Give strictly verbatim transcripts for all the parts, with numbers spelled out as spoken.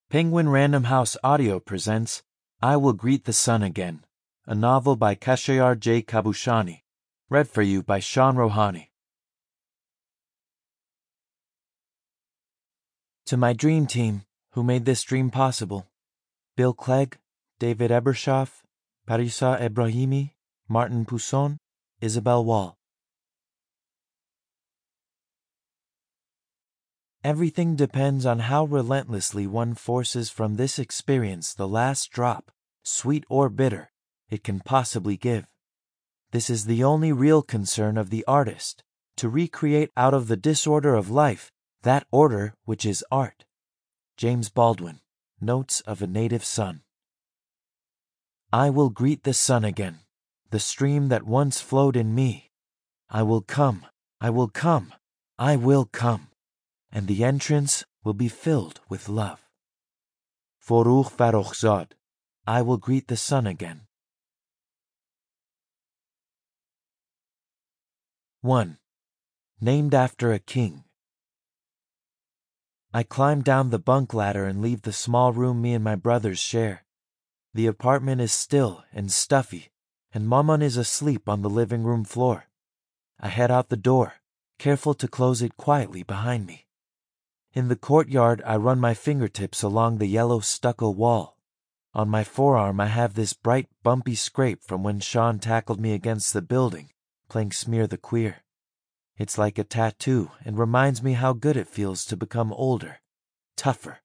Penguin Random House Audio presents I Will Greet the Sun Again, a novel by Kashayar J. Kabushani, read for you by Sean Rohani. To my dream team, who made this dream possible, Bill Clegg, David Ebershoff, Parisa Ebrahimi, Martin Pousson, Isabel Wall. Everything depends on how relentlessly one forces from this experience the last drop, sweet or bitter, it can possibly give. This is the only real concern of the artist, to recreate out of the disorder of life that order which is art. James Baldwin, Notes of a Native Son. I will greet the sun again, the stream that once flowed in me. I will come, I will come, I will come, and the entrance will be filled with love. Foruch Farrokhzad, I will greet the sun again. one. Named after a king. I climb down the bunk ladder and leave the small room me and my brothers share. The apartment is still and stuffy, and Maman is asleep on the living room floor. I head out the door, careful to close it quietly behind me. In the courtyard, I run my fingertips along the yellow stucco wall. On my forearm, I have this bright, bumpy scrape from when Sean tackled me against the building, playing Smear the Queer. It's like a tattoo and reminds me how good it feels to become older, tougher.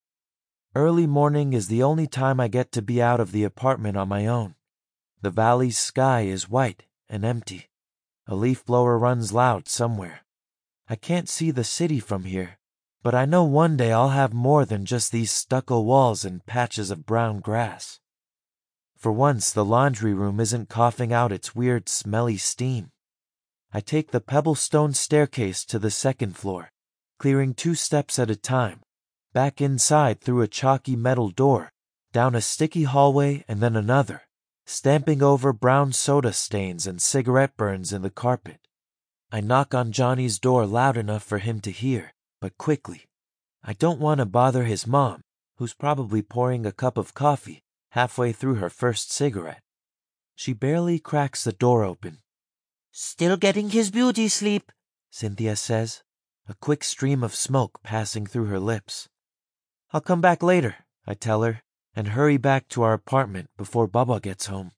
Early morning is the only time I get to be out of the apartment on my own. The valley's sky is white and empty. A leaf blower runs loud somewhere. I can't see the city from here, but I know one day I'll have more than just these stucco walls and patches of brown grass. For once, the laundry room isn't coughing out its weird, smelly steam. I take the pebble-stone staircase to the second floor, clearing two steps at a time, back inside through a chalky metal door, down a sticky hallway and then another, stamping over brown soda stains and cigarette burns in the carpet. I knock on Johnny's door loud enough for him to hear, but quickly. I don't want to bother his mom, who's probably pouring a cup of coffee halfway through her first cigarette. She barely cracks the door open. Still getting his beauty sleep, Cynthia says, a quick stream of smoke passing through her lips. I'll come back later, I tell her, and hurry back to our apartment before Baba gets home.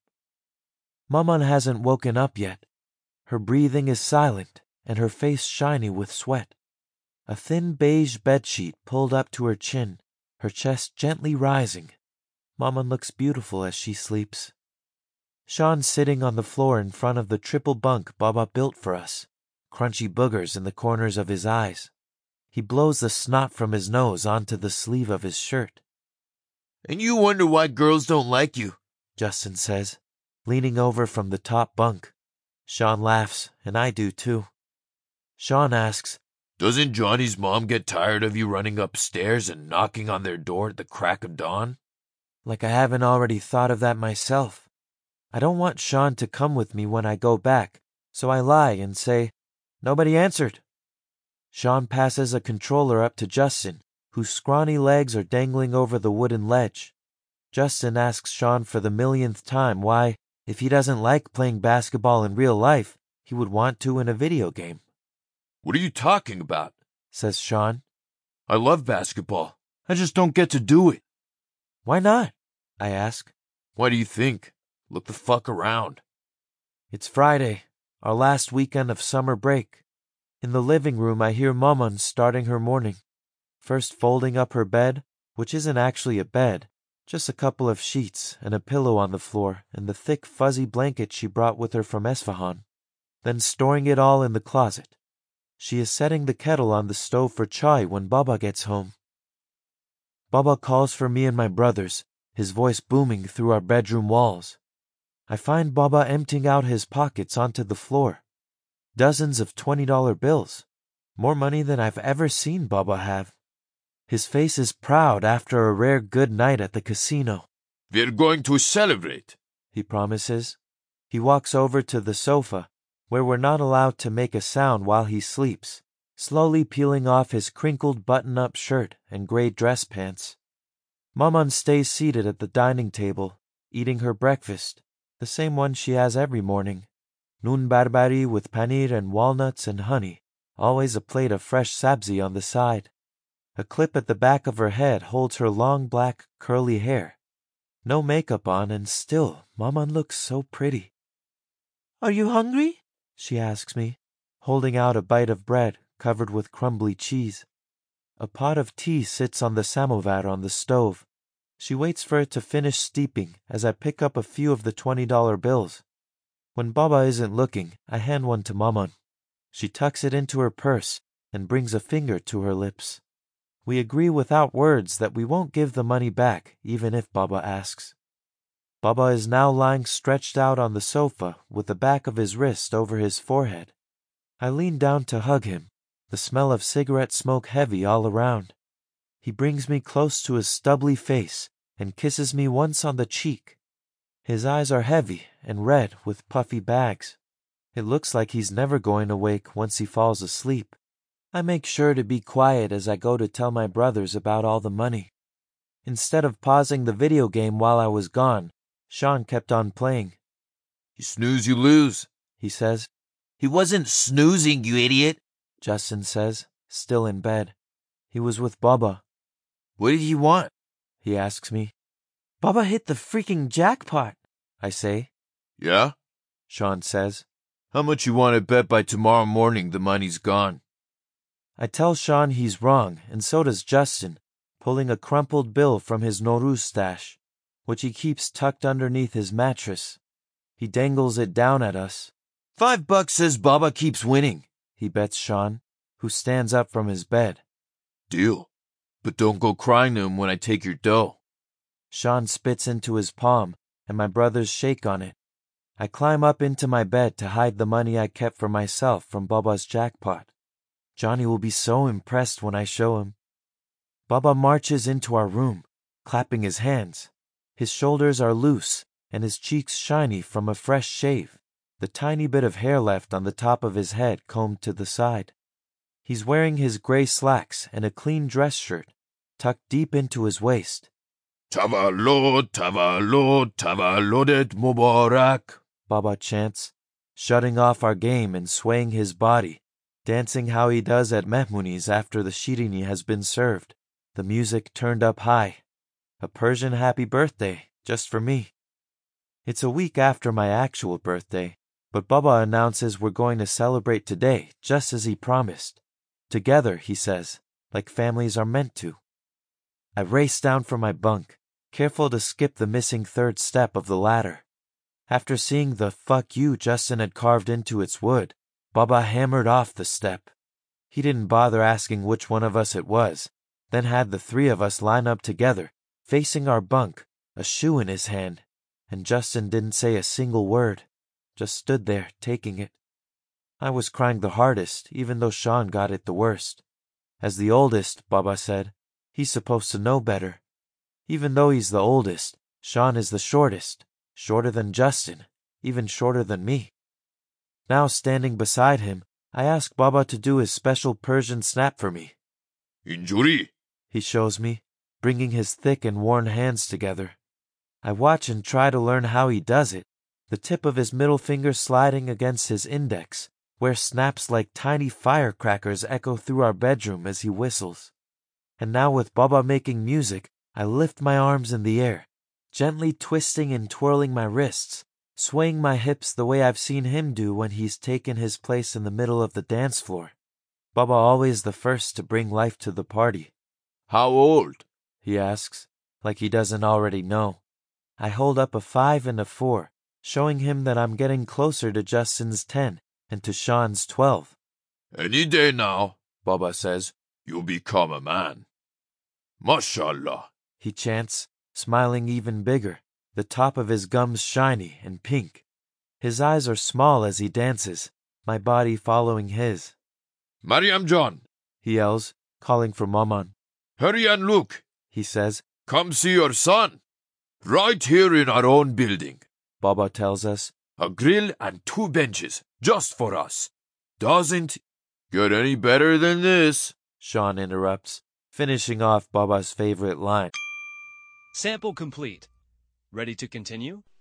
Maman hasn't woken up yet. Her breathing is silent and her face shiny with sweat. A thin beige bedsheet pulled up to her chin, her chest gently rising. Maman looks beautiful as she sleeps. Sean's sitting on the floor in front of the triple bunk Baba built for us, crunchy boogers in the corners of his eyes. He blows the snot from his nose onto the sleeve of his shirt. And you wonder why girls don't like you, Justin says, leaning over from the top bunk. Sean laughs, and I do too. Sean asks, Doesn't Johnny's mom get tired of you running upstairs and knocking on their door at the crack of dawn? Like I haven't already thought of that myself. I don't want Sean to come with me when I go back, so I lie and say, Nobody answered. Sean passes a controller up to Justin, whose scrawny legs are dangling over the wooden ledge. Justin asks Sean for the millionth time why, if he doesn't like playing basketball in real life, he would want to in a video game. What are you talking about? Says Sean. I love basketball. I just don't get to do it. Why not? I ask. Why do you think? Look the fuck around. It's Friday, our last weekend of summer break. In the living room, I hear Maman starting her morning. First folding up her bed, which isn't actually a bed, just a couple of sheets and a pillow on the floor and the thick fuzzy blanket she brought with her from Esfahan. Then storing it all in the closet. She is setting the kettle on the stove for chai when Baba gets home. Baba calls for me and my brothers, his voice booming through our bedroom walls. I find Baba emptying out his pockets onto the floor. Dozens of twenty-dollar bills. More money than I've ever seen Baba have. His face is proud after a rare good night at the casino. We're going to celebrate, he promises. He walks over to the sofa, where we're not allowed to make a sound while he sleeps, slowly peeling off his crinkled button-up shirt and gray dress pants. Maman stays seated at the dining table, eating her breakfast, the same one she has every morning. Noon barbari with paneer and walnuts and honey, always a plate of fresh sabzi on the side. A clip at the back of her head holds her long black curly hair. No makeup on, and still Maman looks so pretty. Are you hungry? She asks me, holding out a bite of bread covered with crumbly cheese. A pot of tea sits on the samovar on the stove. She waits for it to finish steeping as I pick up a few of the twenty dollar bills. When Baba isn't looking, I hand one to Maman. She tucks it into her purse and brings a finger to her lips. We agree without words that we won't give the money back, even if Baba asks. Baba is now lying stretched out on the sofa with the back of his wrist over his forehead. I lean down to hug him, the smell of cigarette smoke heavy all around. He brings me close to his stubbly face and kisses me once on the cheek. His eyes are heavy and red with puffy bags. It looks like he's never going to wake once he falls asleep. I make sure to be quiet as I go to tell my brothers about all the money. Instead of pausing the video game while I was gone, Sean kept on playing. You snooze, you lose, he says. He wasn't snoozing, you idiot, Justin says, still in bed. He was with Baba. What did he want? He asks me. Baba hit the freaking jackpot, I say. Yeah? Sean says. How much you want to bet by tomorrow morning the money's gone? I tell Sean he's wrong, and so does Justin, pulling a crumpled bill from his Nowruz stash, which he keeps tucked underneath his mattress. He dangles it down at us. Five bucks says Baba keeps winning, he bets Sean, who stands up from his bed. Deal. But don't go crying to him when I take your dough. Sean spits into his palm, and my brothers shake on it. I climb up into my bed to hide the money I kept for myself from Baba's jackpot. Johnny will be so impressed when I show him. Baba marches into our room, clapping his hands. His shoulders are loose, and his cheeks shiny from a fresh shave, the tiny bit of hair left on the top of his head combed to the side. He's wearing his gray slacks and a clean dress shirt, tucked deep into his waist. Tavallod, tavallod, tavallodet Mubarak, Baba chants, shutting off our game and swaying his body, dancing how he does at Mehmuni's after the shirini has been served, the music turned up high. A Persian happy birthday, just for me. It's a week after my actual birthday, but Baba announces we're going to celebrate today, just as he promised. Together, he says, like families are meant to. I race down from my bunk, careful to skip the missing third step of the ladder. After seeing the fuck you Justin had carved into its wood, Baba hammered off the step. He didn't bother asking which one of us it was, then had the three of us line up together, facing our bunk, a shoe in his hand, and Justin didn't say a single word, just stood there taking it. I was crying the hardest, even though Sean got it the worst. As the oldest, Baba said, he's supposed to know better. Even though he's the oldest, Sean is the shortest, shorter than Justin, even shorter than me. Now standing beside him, I ask Baba to do his special Persian snap for me. Injuri, he shows me, bringing his thick and worn hands together. I watch and try to learn how he does it, the tip of his middle finger sliding against his index, where snaps like tiny firecrackers echo through our bedroom as he whistles. And now with Baba making music, I lift my arms in the air, gently twisting and twirling my wrists, swaying my hips the way I've seen him do when he's taken his place in the middle of the dance floor. Baba always the first to bring life to the party. How old? He asks, like he doesn't already know. I hold up a five and a four, showing him that I'm getting closer to Justin's ten and to Sean's twelve. Any day now, Baba says, you'll become a man. Mashallah, he chants, smiling even bigger, the top of his gums shiny and pink. His eyes are small as he dances, my body following his. Mariam John, he yells, calling for Maman. Hurry and look, he says. Come see your son. Right here in our own building. Baba tells us. A grill and two benches, just for us. Doesn't get any better than this, Sean interrupts, finishing off Baba's favorite line. Sample complete. Ready to continue?